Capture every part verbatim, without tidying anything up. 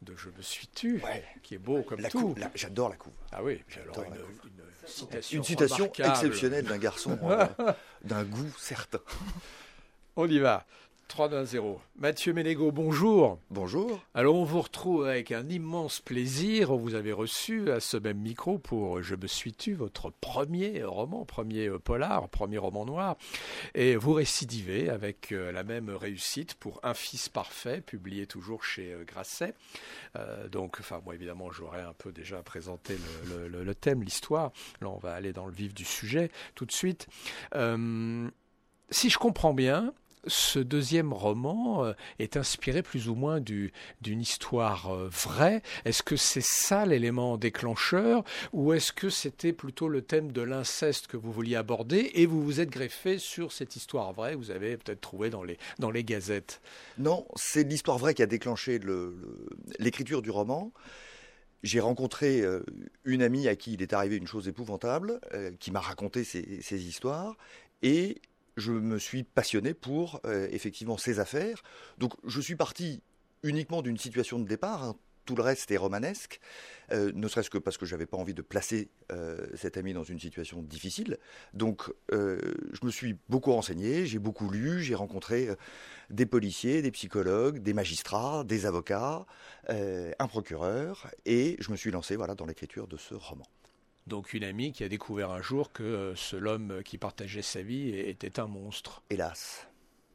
de Je me suis tu, ouais. qui est beau comme la tout. Couve, la, j'adore la couve. Ah oui, puis alors une, la une citation, une citation remarquable. exceptionnelle d'un garçon euh, d'un goût certain. On y va. trois deux un zéro. Mathieu Ménégo, bonjour. Bonjour. Alors on vous retrouve avec un immense plaisir. On vous avait reçu à ce même micro pour Je me suis tu, votre premier roman, premier polar, premier roman noir. Et vous récidivez avec la même réussite pour Un fils parfait, publié toujours chez Grasset. Euh, donc, enfin, moi évidemment, j'aurais un peu déjà présenté le, le, le thème, l'histoire. Là, on va aller dans le vif du sujet tout de suite. Euh, si je comprends bien, ce deuxième roman euh, est inspiré plus ou moins du, d'une histoire euh, vraie. Est-ce que c'est ça l'élément déclencheur ou est-ce que c'était plutôt le thème de l'inceste que vous vouliez aborder et vous vous êtes greffé sur cette histoire vraie que vous avez peut-être trouvée dans les, dans les gazettes? Non, c'est l'histoire vraie qui a déclenché le, le, l'écriture du roman. J'ai rencontré euh, une amie à qui il est arrivé une chose épouvantable, euh, qui m'a raconté ces, ces histoires et je me suis passionné pour, euh, effectivement, ces affaires. Donc, je suis parti uniquement d'une situation de départ. Hein. Tout le reste est romanesque, euh, ne serait-ce que parce que je n'avais pas envie de placer euh, cet ami dans une situation difficile. Donc, euh, je me suis beaucoup renseigné, j'ai beaucoup lu, j'ai rencontré euh, des policiers, des psychologues, des magistrats, des avocats, euh, un procureur, et je me suis lancé voilà, dans l'écriture de ce roman. Donc une amie qui a découvert un jour que euh, ce l'homme qui partageait sa vie était un monstre. Hélas.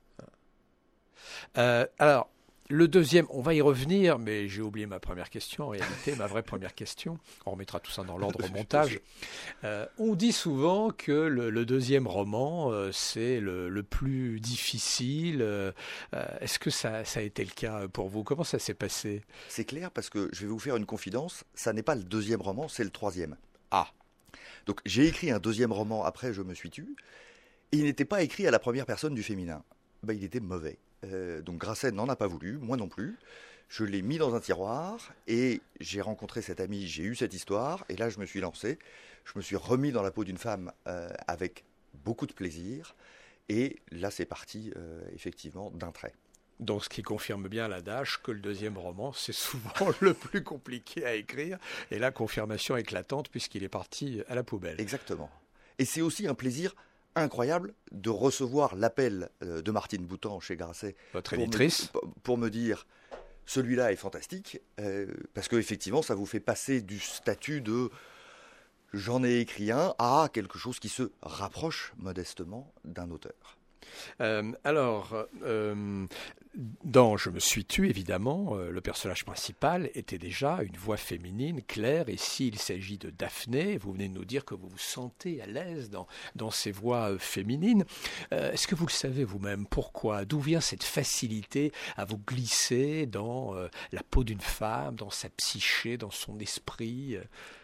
Euh, alors, le deuxième, on va y revenir, mais j'ai oublié ma première question en réalité, ma vraie première question. On remettra tout ça dans l'ordre au montage. Euh, on dit souvent que le, le deuxième roman, euh, c'est le, le plus difficile. Euh, est-ce que ça, ça a été le cas pour vous? Comment ça s'est passé? C'est clair parce que je vais vous faire une confidence, ça n'est pas le deuxième roman, c'est le troisième. Ah. Donc j'ai écrit un deuxième roman après Je me suis tu, et il n'était pas écrit à la première personne du féminin. Ben, il était mauvais. Euh, donc Grasset n'en a pas voulu, moi non plus. Je l'ai mis dans un tiroir et j'ai rencontré cette amie, j'ai eu cette histoire et là je me suis lancé. Je me suis remis dans la peau d'une femme euh, avec beaucoup de plaisir et là c'est parti euh, effectivement d'un trait. Donc, ce qui confirme bien l'adage que le deuxième roman, c'est souvent le plus compliqué à écrire. Et là, confirmation éclatante puisqu'il est parti à la poubelle. Exactement. Et c'est aussi un plaisir incroyable de recevoir l'appel de Martine Boutan chez Grasset. Votre éditrice. Pour me, pour me dire, celui-là est fantastique, euh, parce qu'effectivement, ça vous fait passer du statut de j'en ai écrit un à quelque chose qui se rapproche modestement d'un auteur. Euh, alors, euh, dans Je me suis tu, évidemment, euh, le personnage principal était déjà une voix féminine claire. Et s'il s'agit de Daphné, vous venez de nous dire que vous vous sentez à l'aise dans, dans ces voix euh, féminines. Euh, est-ce que vous le savez vous-même? Pourquoi? D'où vient cette facilité à vous glisser dans euh, la peau d'une femme, dans sa psyché, dans son esprit?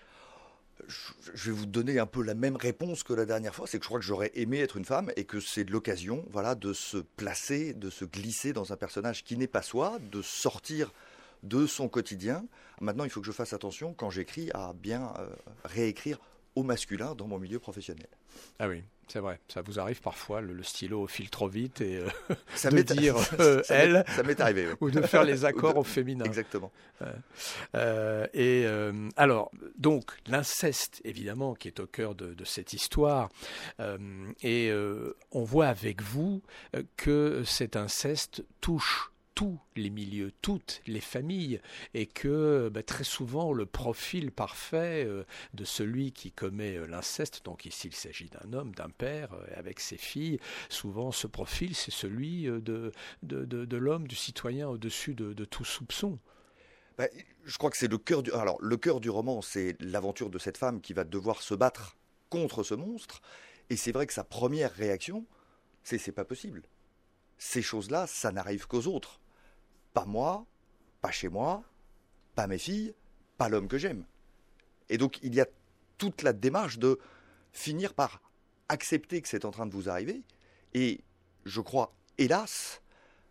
Je vais vous donner un peu la même réponse que la dernière fois, c'est que je crois que j'aurais aimé être une femme et que c'est l'occasion voilà, de se placer, de se glisser dans un personnage qui n'est pas soi, de sortir de son quotidien. Maintenant, il faut que je fasse attention quand j'écris à bien euh, réécrire au masculin dans mon milieu professionnel. Ah oui, c'est vrai. Ça vous arrive parfois, le, le stylo file trop vite et euh, ça de dire euh, ça elle. M'est, ça m'est arrivé. Oui. Ou de faire les accords de, au féminin. Exactement. Euh, euh, et euh, alors, donc, l'inceste, évidemment, qui est au cœur de, de cette histoire. Euh, et euh, on voit avec vous euh, que cet inceste touche tous les milieux, toutes les familles, et que bah, très souvent le profil parfait euh, de celui qui commet euh, l'inceste, donc ici il s'agit d'un homme, d'un père euh, avec ses filles, souvent ce profil c'est celui euh, de, de, de, de l'homme, du citoyen au-dessus de, de tout soupçon. Bah, je crois que c'est le cœur du... Alors, le cœur du roman, c'est l'aventure de cette femme qui va devoir se battre contre ce monstre, et c'est vrai que sa première réaction, c'est c'est pas possible. Ces choses-là, ça n'arrive qu'aux autres. Pas moi, pas chez moi, pas mes filles, pas l'homme que j'aime. Et donc, il y a toute la démarche de finir par accepter que c'est en train de vous arriver. Et je crois, hélas,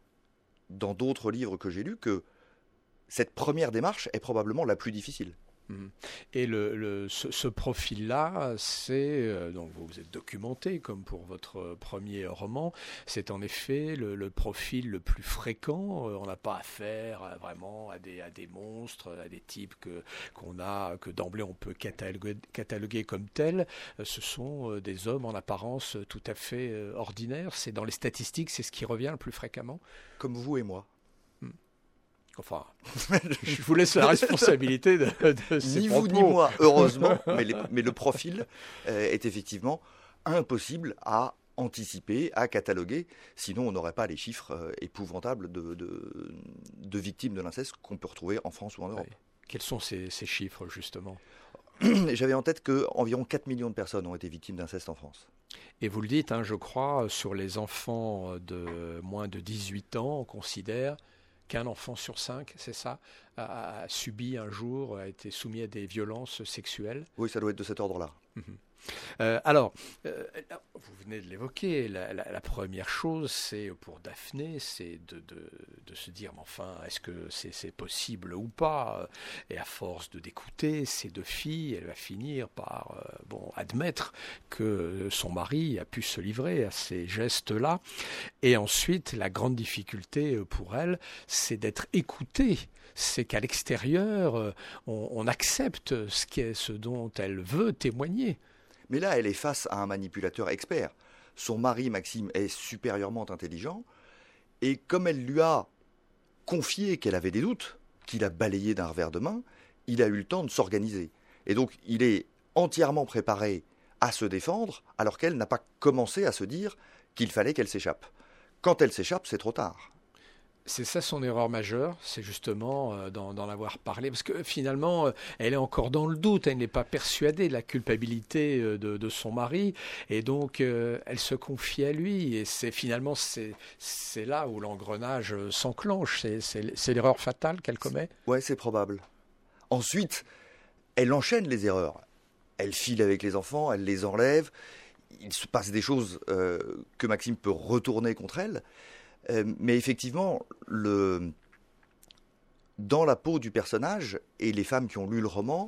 dans d'autres livres que j'ai lus, que cette première démarche est probablement la plus difficile. Mmh. Et le, le, ce, ce profil-là, c'est, euh, donc vous vous êtes documenté comme pour votre premier roman, c'est en effet le, le profil le plus fréquent. Euh, on n'a pas affaire à, vraiment à des, à des monstres, à des types que, qu'on a, que d'emblée on peut cataloguer, cataloguer comme tels. Euh, ce sont euh, des hommes en apparence tout à fait euh, ordinaires. C'est dans les statistiques, c'est ce qui revient le plus fréquemment. Comme vous et moi. Enfin, je vous laisse la responsabilité de, de ces Ni propos. vous ni moi, heureusement, mais, les, mais le profil euh, est effectivement impossible à anticiper, à cataloguer, sinon on n'aurait pas les chiffres euh, épouvantables de, de, de victimes de l'inceste qu'on peut retrouver en France ou en Europe. Oui. Quels sont ces, ces chiffres, justement ? J'avais en tête qu'environ quatre millions de personnes ont été victimes d'inceste en France. Et vous le dites, hein, je crois, sur les enfants de moins de dix-huit ans, on considère qu'un enfant sur cinq, c'est ça, a, a subi un jour, a été soumis à des violences sexuelles. Oui, ça doit être de cet ordre-là. Mmh. Euh, alors, euh, vous venez de l'évoquer, la, la, la première chose, c'est pour Daphné, c'est de, de, de se dire, mais enfin, est-ce que c'est, c'est possible ou pas ? Et à force de d'écouter ces deux filles, elle va finir par euh, bon, admettre que son mari a pu se livrer à ces gestes-là. Et ensuite, la grande difficulté pour elle, c'est d'être écoutée. C'est qu'à l'extérieur, on, on accepte ce, qu'est, ce dont elle veut témoigner. Mais là, elle est face à un manipulateur expert. Son mari, Maxime, est supérieurement intelligent. Et comme elle lui a confié qu'elle avait des doutes, qu'il a balayé d'un revers de main, il a eu le temps de s'organiser. Et donc, il est entièrement préparé à se défendre, alors qu'elle n'a pas commencé à se dire qu'il fallait qu'elle s'échappe. Quand elle s'échappe, c'est trop tard. C'est ça son erreur majeure, c'est justement euh, d'en, d'en avoir parlé, parce que finalement, euh, elle est encore dans le doute, elle n'est pas persuadée de la culpabilité euh, de, de son mari, et donc euh, elle se confie à lui, et c'est finalement c'est, c'est là où l'engrenage euh, s'enclenche, c'est, c'est, c'est l'erreur fatale qu'elle commet. Ouais, c'est probable. Ensuite, elle enchaîne les erreurs. Elle file avec les enfants, elle les enlève, il se passe des choses euh, que Maxime peut retourner contre elle. Euh, mais effectivement, le... dans la peau du personnage, et les femmes qui ont lu le roman,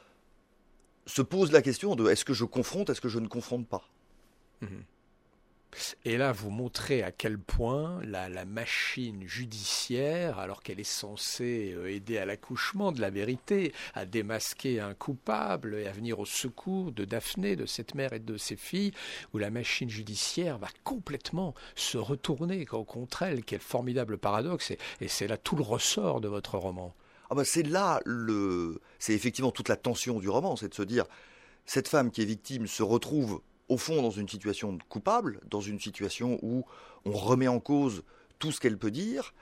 se posent la question de est-ce que je confronte, est-ce que je ne confronte pas ? Mmh. Et là, vous montrez à quel point la, la machine judiciaire, alors qu'elle est censée aider à l'accouchement de la vérité, à démasquer un coupable et à venir au secours de Daphné, de cette mère et de ses filles, où la machine judiciaire va complètement se retourner contre elle. Quel formidable paradoxe, et, et c'est là tout le ressort de votre roman. Ah bah c'est là, le... c'est effectivement toute la tension du roman, c'est de se dire, cette femme qui est victime se retrouve au fond dans une situation coupable, dans une situation où on remet en cause tout ce qu'elle peut dire,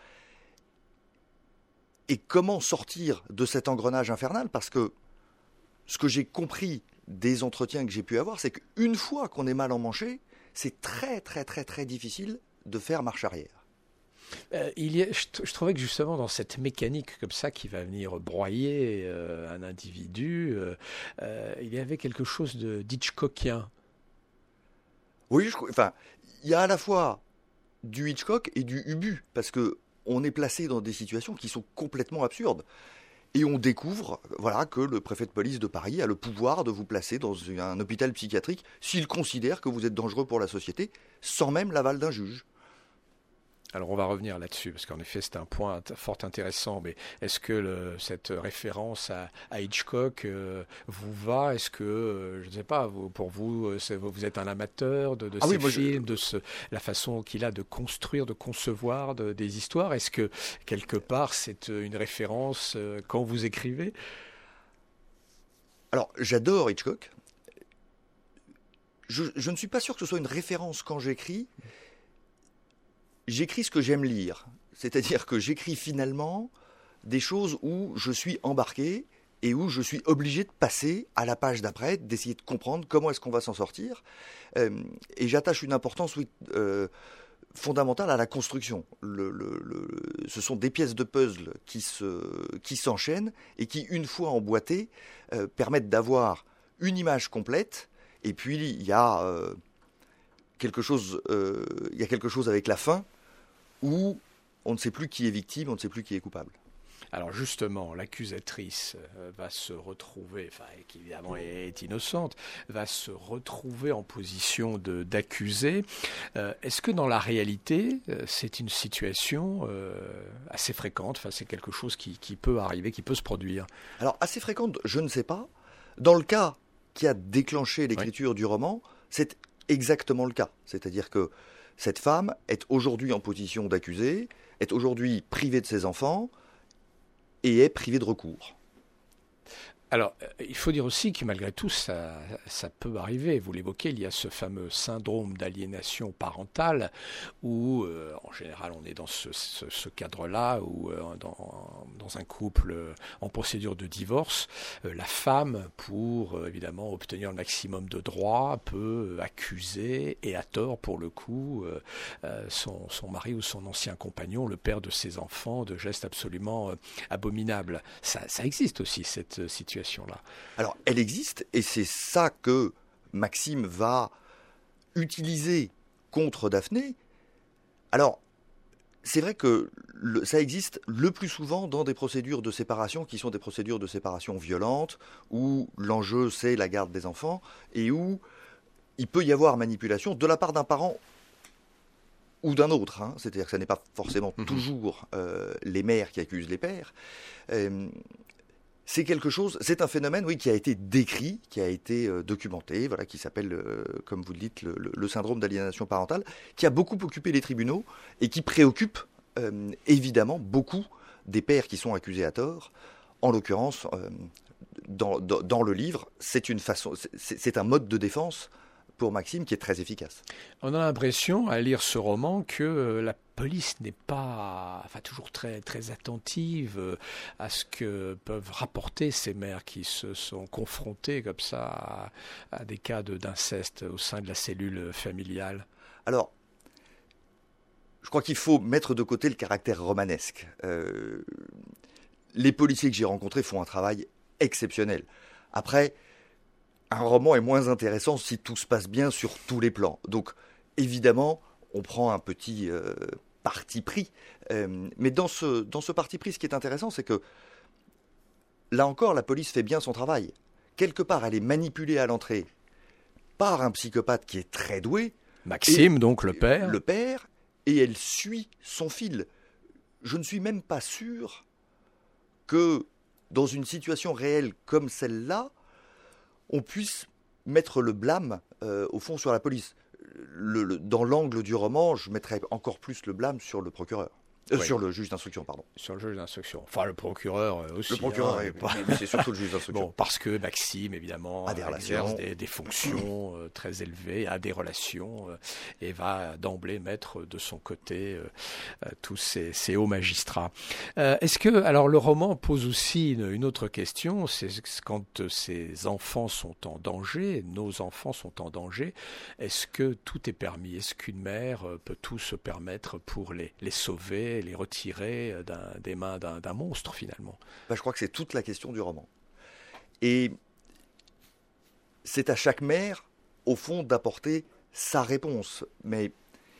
et comment sortir de cet engrenage infernal, parce que ce que j'ai compris des entretiens que j'ai pu avoir, c'est qu'une fois qu'on est mal emmanché, c'est très très très très difficile de faire marche arrière. Euh, il y a, je, je trouvais que justement dans cette mécanique comme ça qui va venir broyer euh, un individu, euh, euh, il y avait quelque chose de d'Hitchcockien. Oui, je, enfin, il y a à la fois du Hitchcock et du Ubu, parce que on est placé dans des situations qui sont complètement absurdes. Et on découvre voilà, que le préfet de police de Paris a le pouvoir de vous placer dans un hôpital psychiatrique s'il considère que vous êtes dangereux pour la société, sans même l'aval d'un juge. Alors on va revenir là-dessus, parce qu'en effet c'est un point fort intéressant, mais est-ce que le, cette référence à, à Hitchcock euh, vous va ? Est-ce que, euh, je ne sais pas, vous, pour vous, c'est, vous êtes un amateur de, de ah ces oui, moi, films, je... de ce, la façon qu'il a de construire, de concevoir de, des histoires ? Est-ce que, quelque part, c'est une référence euh, quand vous écrivez ? Alors, j'adore Hitchcock. Je, je ne suis pas sûr que ce soit une référence quand j'écris. J'écris ce que j'aime lire, c'est-à-dire que j'écris finalement des choses où je suis embarqué et où je suis obligé de passer à la page d'après, d'essayer de comprendre comment est-ce qu'on va s'en sortir. Euh, et j'attache une importance oui, euh, fondamentale à la construction. Le, le, le, ce sont des pièces de puzzle qui, se, qui s'enchaînent et qui, une fois emboîtées, euh, permettent d'avoir une image complète. Et puis, il y a, euh, quelque chose, euh, il y a quelque chose avec la fin, où on ne sait plus qui est victime, on ne sait plus qui est coupable. Alors justement, l'accusatrice euh, va se retrouver, enfin qui évidemment est, est innocente, va se retrouver en position de, d'accusé. Euh, est-ce que dans la réalité, euh, c'est une situation euh, assez fréquente, enfin c'est quelque chose qui, qui peut arriver, qui peut se produire? Alors, assez fréquente, je ne sais pas. Dans le cas qui a déclenché l'écriture oui. du roman, c'est exactement le cas. C'est-à-dire que cette femme est aujourd'hui en position d'accusé, est aujourd'hui privée de ses enfants et est privée de recours. Alors, il faut dire aussi que malgré tout, ça, ça peut arriver. Vous l'évoquez, il y a ce fameux syndrome d'aliénation parentale où, euh, en général, on est dans ce, ce, ce cadre-là, où euh, dans, dans un couple euh, en procédure de divorce, euh, la femme, pour euh, évidemment obtenir le maximum de droits, peut accuser, et à tort pour le coup, euh, euh, son, son mari ou son ancien compagnon, le père de ses enfants, de gestes absolument euh, abominables. Ça, ça existe aussi, cette situation. Là. Alors, elle existe, et c'est ça que Maxime va utiliser contre Daphné. Alors, c'est vrai que le, ça existe le plus souvent dans des procédures de séparation qui sont des procédures de séparation violentes, où l'enjeu c'est la garde des enfants, et où il peut y avoir manipulation de la part d'un parent ou d'un autre. Hein. C'est-à-dire que ce n'est pas forcément mmh. toujours euh, les mères qui accusent les pères. Euh, C'est quelque chose, c'est un phénomène, oui, qui a été décrit, qui a été euh, documenté, voilà, qui s'appelle, euh, comme vous le dites, le, le, le syndrome d'aliénation parentale, qui a beaucoup occupé les tribunaux et qui préoccupe euh, évidemment beaucoup des pères qui sont accusés à tort. En l'occurrence, euh, dans, dans, dans le livre, c'est une façon, c'est, c'est un mode de défense pour Maxime qui est très efficace. On a l'impression, à lire ce roman, que euh, la police n'est pas, enfin, toujours très, très attentive euh, à ce que peuvent rapporter ces mères qui se sont confrontées comme ça à, à des cas de, d'inceste au sein de la cellule familiale. Alors, je crois qu'il faut mettre de côté le caractère romanesque. Euh, les policiers que j'ai rencontrés font un travail exceptionnel. Après, un roman est moins intéressant si tout se passe bien sur tous les plans. Donc, évidemment, on prend un petit euh, parti pris. Euh, mais dans ce, dans ce parti pris, ce qui est intéressant, c'est que, là encore, la police fait bien son travail. Quelque part, elle est manipulée à l'entrée par un psychopathe qui est très doué. Maxime, et, donc le père. Le père, et elle suit son fil. Je ne suis même pas sûr que, dans une situation réelle comme celle-là, on puisse mettre le blâme, euh, au fond, sur la police. Le, le, dans l'angle du roman, je mettrais encore plus le blâme sur le procureur. Euh, oui. Sur le juge d'instruction, pardon. Sur le juge d'instruction. Enfin, le procureur aussi. Le procureur, hein, oui, mais c'est surtout le juge d'instruction. Bon, parce que Maxime, évidemment, a des, exerce des, des fonctions euh, très élevées, a des relations, euh, et va d'emblée mettre de son côté euh, euh, tous ces, ces hauts magistrats. Euh, est-ce que, alors, le roman pose aussi une, une autre question, c'est quand ces enfants sont en danger, nos enfants sont en danger, est-ce que tout est permis? Est-ce qu'une mère peut tout se permettre pour les, les sauver, les retirer d'un, des mains d'un, d'un monstre, finalement? Ben, je crois que c'est toute la question du roman. Et c'est à chaque mère, au fond, d'apporter sa réponse. Mais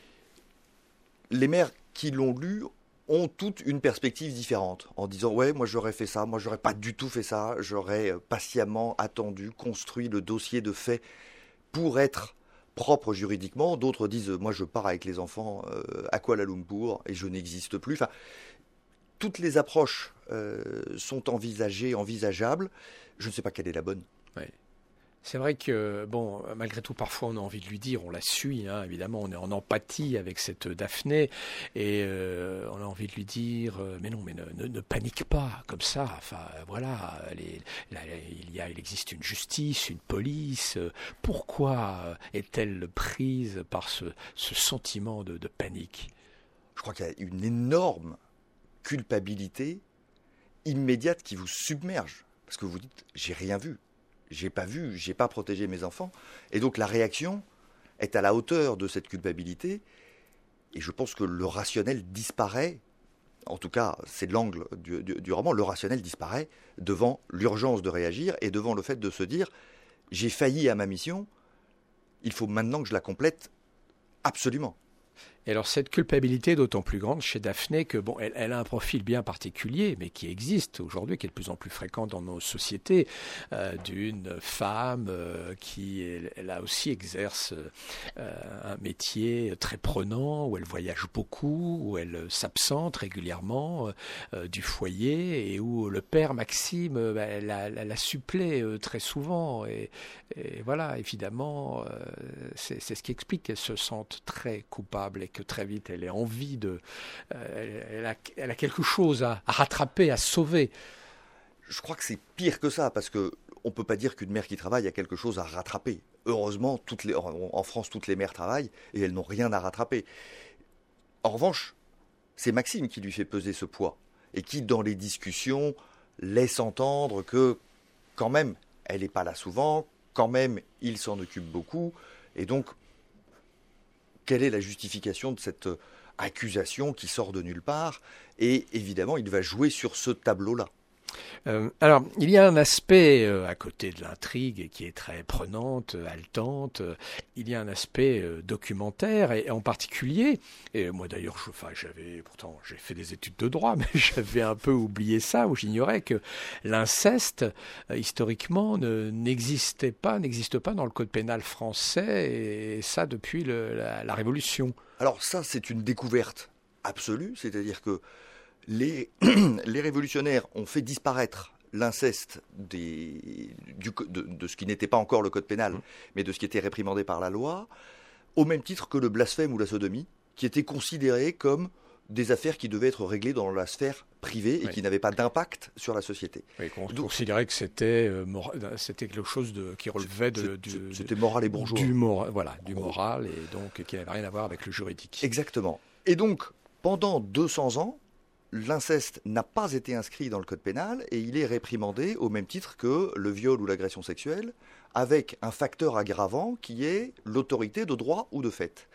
les mères qui l'ont lu ont toutes une perspective différente, en disant « Ouais, moi j'aurais fait ça, moi j'aurais pas du tout fait ça, j'aurais patiemment attendu, construit le dossier de fait pour être propre juridiquement. » D'autres disent « Moi je pars avec les enfants euh, à Kuala Lumpur et je n'existe plus. » Enfin, toutes les approches euh, sont envisagées, envisageables. Je ne sais pas quelle est la bonne. Oui. C'est vrai que, bon, malgré tout, parfois on a envie de lui dire, on la suit, hein, évidemment, on est en empathie avec cette Daphné, et euh, on a envie de lui dire, euh, mais non, mais ne, ne, ne panique pas, comme ça, enfin, voilà, les, là, il y a, il existe une justice, une police, euh, pourquoi est-elle prise par ce, ce sentiment de, de panique? Je crois qu'il y a une énorme culpabilité immédiate qui vous submerge, parce que vous dites, j'ai rien vu. J'ai pas vu, j'ai pas protégé mes enfants. Et donc la réaction est à la hauteur de cette culpabilité. Et je pense que le rationnel disparaît, en tout cas c'est de l'angle du, du, du roman, le rationnel disparaît devant l'urgence de réagir et devant le fait de se dire j'ai failli à ma mission, il faut maintenant que je la complète absolument. Et alors cette culpabilité est d'autant plus grande chez Daphné que bon, elle, elle a un profil bien particulier, mais qui existe aujourd'hui, qui est de plus en plus fréquent dans nos sociétés, euh, d'une femme euh, qui, elle, elle a aussi exerce euh, un métier très prenant, où elle voyage beaucoup, où elle s'absente régulièrement euh, du foyer, et où le père Maxime, euh, bah, la, la, la supplée euh, très souvent. Et, et voilà, évidemment, euh, c'est, c'est ce qui explique qu'elle se sente très coupable et que très vite elle ait envie de... Euh, elle, elle, a, elle a quelque chose à, à rattraper, à sauver. Je crois que c'est pire que ça, parce que on peut pas dire qu'une mère qui travaille a quelque chose à rattraper. Heureusement, toutes les, en France, toutes les mères travaillent et elles n'ont rien à rattraper. En revanche, c'est Maxime qui lui fait peser ce poids et qui, dans les discussions, laisse entendre que, quand même, elle n'est pas là souvent, quand même, il s'en occupe beaucoup, et donc, quelle est la justification de cette accusation qui sort de nulle part? Et évidemment, il va jouer sur ce tableau-là. Euh, alors, il y a un aspect euh, à côté de l'intrigue qui est très prenante, euh, haletante. Euh, il y a un aspect euh, documentaire et, et en particulier, et moi d'ailleurs, je, enfin, j'avais pourtant j'ai fait des études de droit, mais j'avais un peu oublié ça, où j'ignorais que l'inceste euh, historiquement ne, n'existait pas, n'existe pas dans le code pénal français, et ça depuis le, la, la Révolution. Alors ça, c'est une découverte absolue, c'est-à-dire que Les, les révolutionnaires ont fait disparaître l'inceste des, du, de, de ce qui n'était pas encore le code pénal, mmh. mais de ce qui était réprimandé par la loi, au même titre que le blasphème ou la sodomie, qui étaient considérés comme des affaires qui devaient être réglées dans la sphère privée et oui. qui n'avaient pas d'impact sur la société. Oui, on Donc, considérait que c'était, euh, mora, c'était quelque chose de, qui relevait de, du... C'était moral et bourgeois. Du, mora, voilà, du moral, et donc qui n'avait rien à voir avec le juridique. Exactement. Et donc, pendant deux cents ans, l'inceste n'a pas été inscrit dans le code pénal et il est réprimandé au même titre que le viol ou l'agression sexuelle, avec un facteur aggravant qui est l'autorité de droit ou de fait.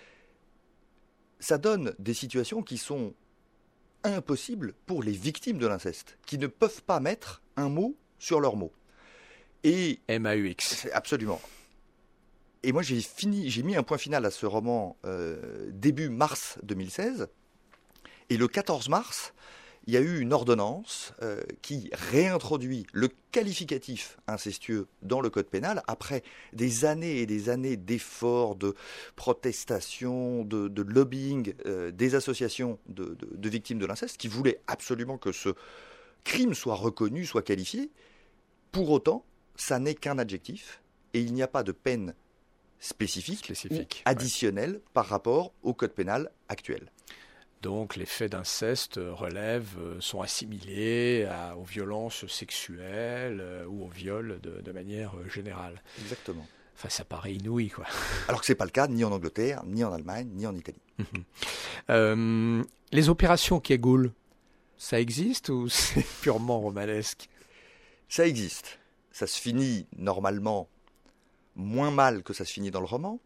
Ça donne des situations qui sont impossibles pour les victimes de l'inceste, qui ne peuvent pas mettre un mot sur leur mot. Et M A U X. Absolument. Et moi j'ai fini, j'ai mis un point final à ce roman euh, début mars deux mille seize. Et le quatorze mars, il y a eu une ordonnance euh, qui réintroduit le qualificatif incestueux dans le code pénal après des années et des années d'efforts, de protestation, de, de lobbying euh, des associations de, de, de victimes de l'inceste qui voulaient absolument que ce crime soit reconnu, soit qualifié. Pour autant, ça n'est qu'un adjectif et il n'y a pas de peine spécifique, spécifique ou additionnelle ouais. par rapport au code pénal actuel. Donc les faits d'inceste relèvent, sont assimilés à, aux violences sexuelles euh, ou au viol de, de manière générale. Exactement. Enfin, ça paraît inouï, quoi. Alors que ce n'est pas le cas ni en Angleterre, ni en Allemagne, ni en Italie. Mmh. Euh, les opérations Cagoule, ça existe ou c'est purement romanesque? Ça existe. Ça se finit normalement moins mal que ça se finit dans le roman,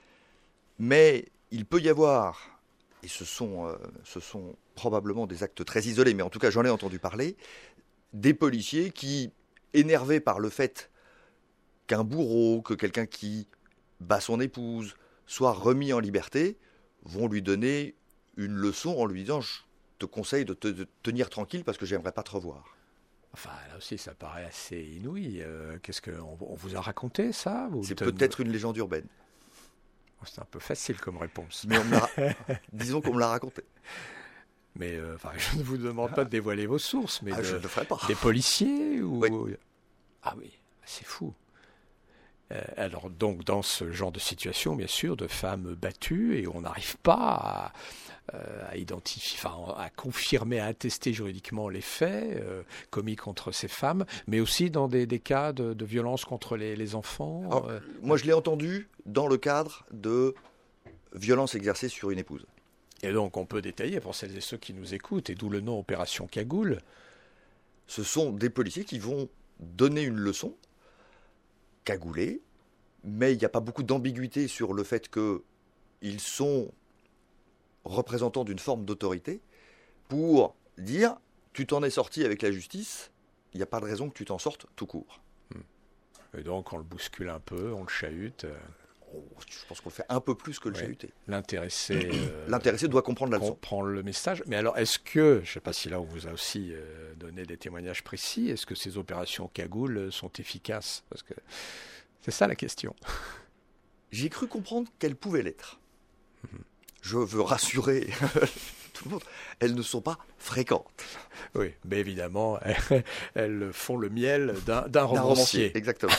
mais il peut y avoir... et ce sont, euh, ce sont probablement des actes très isolés, mais en tout cas j'en ai entendu parler, des policiers qui, énervés par le fait qu'un bourreau, que quelqu'un qui bat son épouse, soit remis en liberté, vont lui donner une leçon en lui disant « je te conseille de te de tenir tranquille parce que j'aimerais pas te revoir ». Enfin, là aussi, ça paraît assez inouï. Euh, qu'est-ce qu'on on vous a raconté, ça? C'est peut-être une légende urbaine. C'est un peu facile comme réponse. Mais on me l'a... disons qu'on me l'a raconté. Mais euh, enfin, je ne vous demande pas de dévoiler vos sources, mais ah, de, je ne le ferai pas. Des policiers ou... Oui. Ah oui, c'est fou. Euh, alors donc dans ce genre de situation, bien sûr, de femmes battues et on n'arrive pas à, euh, à identifier, enfin à confirmer, à attester juridiquement les faits euh, commis contre ces femmes, mais aussi dans des, des cas de, de violence contre les, les enfants. Alors, euh... Moi, je l'ai entendu dans le cadre de violences exercées sur une épouse. Et donc on peut détailler pour celles et ceux qui nous écoutent, et d'où le nom Opération Cagoule. Ce sont des policiers qui vont donner une leçon cagoulés, mais il n'y a pas beaucoup d'ambiguïté sur le fait qu'ils sont représentants d'une forme d'autorité pour dire « tu t'en es sorti avec la justice, il n'y a pas de raison que tu t'en sortes tout court ». Et donc on le bouscule un peu, on le chahute. oh, je pense qu'on le fait un peu plus que le Ouais. G U T. L'intéressé, euh, L'intéressé doit comprendre la leçon. comprend le message. Mais alors, est-ce que, je ne sais pas si là on vous a aussi euh, donné des témoignages précis, est-ce que ces opérations cagoule sont efficaces? Parce que c'est ça la question. J'ai cru comprendre qu'elles pouvaient l'être. Je veux rassurer tout le monde, elles ne sont pas fréquentes. Oui, mais évidemment, elles, elles font le miel d'un, d'un D'un romancier. romancier, exactement.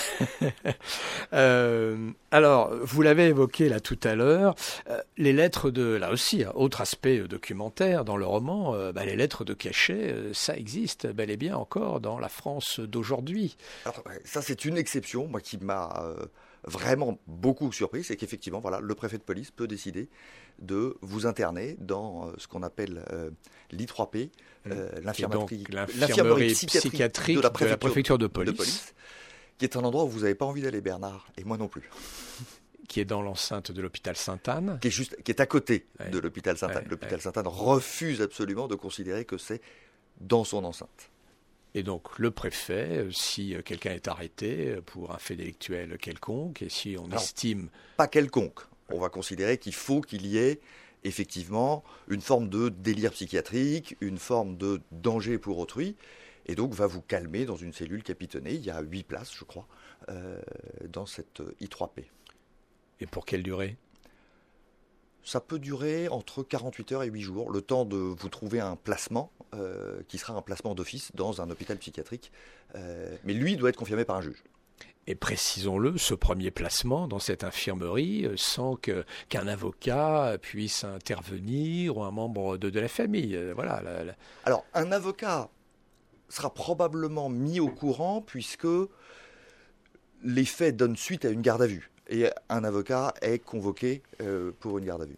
Euh, alors, vous l'avez évoqué là tout à l'heure, euh, les lettres de, là aussi, hein, autre aspect euh, documentaire dans le roman, euh, bah, les lettres de cachet, euh, ça existe bel et bien encore dans la France d'aujourd'hui. Alors, ouais, ça, c'est une exception, moi, qui m'a euh, vraiment beaucoup surpris, c'est qu'effectivement, voilà, le préfet de police peut décider de vous interner dans euh, ce qu'on appelle euh, l'I trois P, euh, Et donc, l'infirmerie, l'infirmerie psychiatrique de la de préfecture, la préfecture de de police, police, qui est un endroit où vous n'avez pas envie d'aller, Bernard, et moi non plus, qui est dans l'enceinte de l'hôpital Sainte-Anne. qui est juste, qui est à côté Ouais. de l'hôpital Sainte-Anne. Ouais, L'hôpital ouais. Sainte-Anne refuse absolument de considérer que c'est dans son enceinte. Et donc le préfet, euh, si euh, quelqu'un est arrêté euh, pour un fait délictuel quelconque, et si on Alors, estime... Pas quelconque. On va considérer qu'il faut qu'il y ait effectivement une forme de délire psychiatrique, une forme de danger pour autrui, et donc va vous calmer dans une cellule capitonnée. Il y a huit places, je crois, euh, dans cette I trois P. Et pour quelle durée? Ça peut durer entre quarante-huit heures et huit jours, le temps de vous trouver un placement euh, qui sera un placement d'office dans un hôpital psychiatrique. Euh, mais lui doit être confirmé par un juge. Et précisons-le, ce premier placement dans cette infirmerie euh, sans que, qu'un avocat puisse intervenir ou un membre de, de la famille. Euh, Voilà. la- la- Alors, un avocat sera probablement mis au courant puisque les faits donnent suite à une garde à vue. Et un avocat est convoqué euh, pour une garde à vue.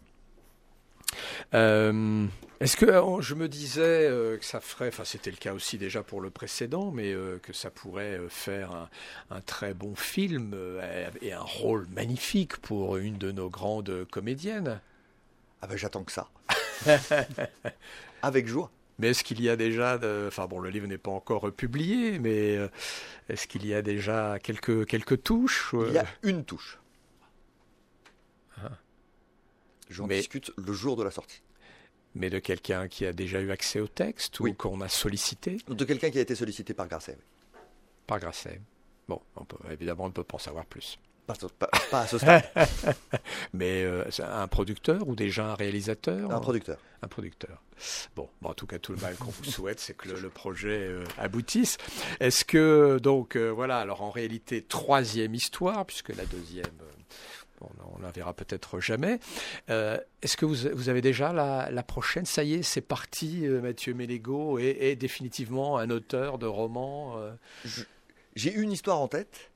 Euh, est-ce que euh, je me disais euh, que ça ferait, enfin c'était le cas aussi déjà pour le précédent, mais euh, que ça pourrait euh, faire un, un très bon film euh, et un rôle magnifique pour une de nos grandes comédiennes. Ah ben j'attends que ça. Avec joie. Mais est-ce qu'il y a déjà, de... enfin bon, le livre n'est pas encore publié, mais euh, est-ce qu'il y a déjà quelques quelques touches? Il y a une touche. Ah. J'en Mais- discute le jour de la sortie. Mais de quelqu'un qui a déjà eu accès au texte ou Oui. qu'on a sollicité De quelqu'un qui a été sollicité par Grasset. Oui. par Grasset. Bon, on peut, évidemment, on ne peut pas en savoir plus. Pas, pas- pas à ce stade. Mais euh, c'est un producteur ou déjà un réalisateur? Un producteur. Un producteur. Bon, bon, en tout cas, tout le mal qu'on vous souhaite, c'est que le, le projet euh, aboutisse. Est-ce que, donc, euh, voilà, alors en réalité, troisième histoire, puisque la deuxième, euh, on, on la verra peut-être jamais. Euh, est-ce que vous, vous avez déjà la, la prochaine? Ça y est, c'est parti, euh, Mathieu Mélégo est, est définitivement un auteur de romans euh, Je- J'ai une histoire en tête.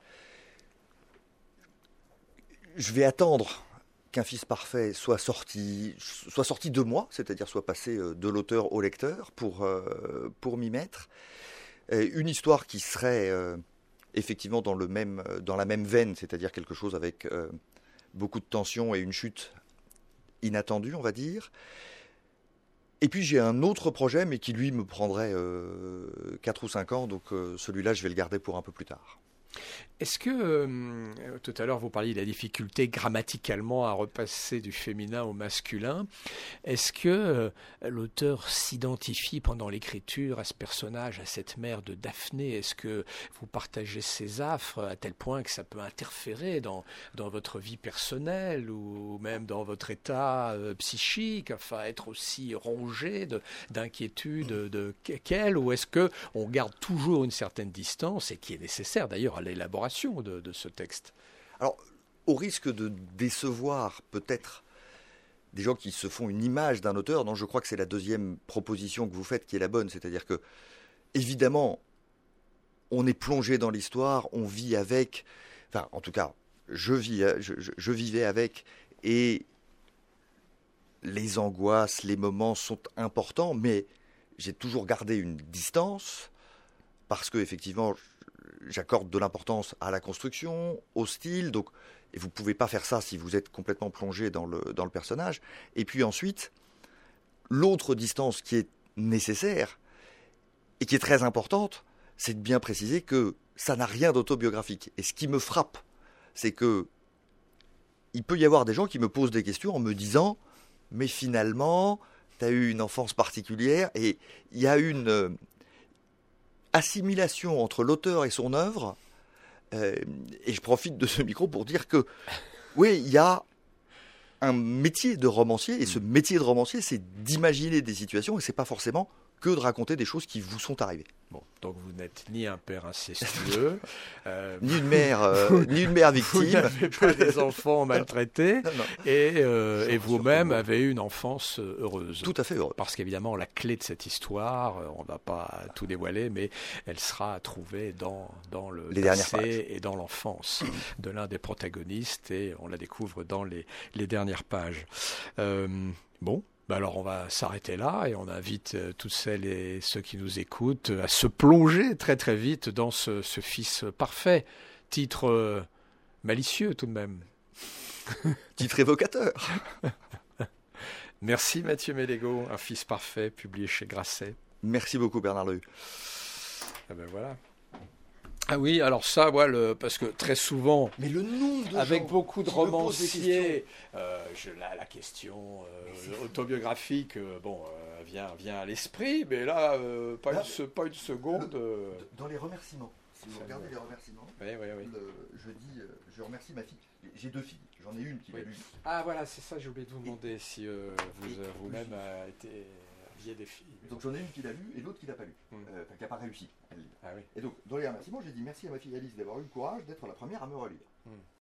Je vais attendre qu'un fils parfait soit sorti, soit sorti de moi, c'est-à-dire soit passé euh, de l'auteur au lecteur pour, euh, pour m'y mettre. Euh, Une histoire qui serait euh, effectivement dans, le même, dans la même veine, c'est-à-dire quelque chose avec euh, beaucoup de tension et une chute inattendue, on va dire. Et puis j'ai un autre projet, mais qui lui me prendrait euh, quatre ou cinq ans, donc euh, celui-là je vais le garder pour un peu plus tard. Est-ce que, euh, tout à l'heure, vous parliez de la difficulté grammaticalement à repasser du féminin au masculin. Est-ce que euh, l'auteur s'identifie pendant l'écriture à ce personnage, à cette mère de Daphné? Est-ce que vous partagez ses affres à tel point que ça peut interférer dans, dans votre vie personnelle ou même dans votre état euh, psychique, enfin être aussi rongé de, d'inquiétude de, qu'elle? Ou est-ce que on garde toujours une certaine distance et qui est nécessaire d'ailleurs à l'élaboration de, de ce texte? Alors, au risque de décevoir peut-être des gens qui se font une image d'un auteur, non, je crois que c'est la deuxième proposition que vous faites qui est la bonne, c'est-à-dire que, évidemment, on est plongé dans l'histoire, on vit avec, enfin, en tout cas, je, vis, je, je, je vivais avec, et les angoisses, les moments sont importants, mais j'ai toujours gardé une distance, parce que, effectivement, j'accorde de l'importance à la construction, au style, donc, et vous ne pouvez pas faire ça si vous êtes complètement plongé dans le, dans le personnage. Et puis ensuite, l'autre distance qui est nécessaire et qui est très importante, c'est de bien préciser que ça n'a rien d'autobiographique. Et ce qui me frappe, c'est que il peut y avoir des gens qui me posent des questions en me disant « Mais finalement, tu as eu une enfance particulière et il y a une euh, assimilation entre l'auteur et son œuvre. Euh, et je profite de ce micro pour dire que, oui, il y a un métier de romancier, et ce métier de romancier, c'est d'imaginer des situations, et c'est pas forcément que de raconter des choses qui vous sont arrivées. » Bon, donc vous n'êtes ni un père incestueux, euh, ni une mère, euh, ni une mère victime. Vous n'avez pas des enfants maltraités, non, non. et, euh, et vous-même avez eu une enfance heureuse. Tout à fait heureuse. Parce qu'évidemment, la clé de cette histoire, on ne va pas tout dévoiler, mais elle sera trouvée dans, dans le les dernières pages et dans l'enfance de l'un des protagonistes, et on la découvre dans les, les dernières pages. Euh, bon. Alors on va s'arrêter là et on invite euh, toutes celles et ceux qui nous écoutent à se plonger très très vite dans ce, ce fils parfait. Titre euh, malicieux tout de même. Titre évocateur. Merci Mathieu Mélégo, Un fils parfait, publié chez Grasset. Merci beaucoup Bernard Lehu. Ah ben voilà. Ah oui, alors ça, voilà, parce que très souvent, mais le nom de avec beaucoup de romanciers, euh, je, la, la question euh, autobiographique, euh, bon, euh, vient, vient à l'esprit, mais là, euh, pas, là une, pas une seconde. Euh... Dans les remerciements, si vous regardez les remerciements, oui, oui, oui. Le, je dis, euh, je remercie ma fille. J'ai deux filles, j'en ai une qui oui. l'a lu. Ah voilà, c'est ça, j'ai oublié de vous demander et, si euh, vous, euh, vous-même a été lié des filles. Donc j'en ai une qui l'a lu et l'autre qui l'a pas lu, hum. euh, enfin qui n'a pas réussi à le lire. Ah oui. Et donc dans les remerciements, j'ai dit merci à ma fille Alice d'avoir eu le courage d'être la première à me relire. Hum.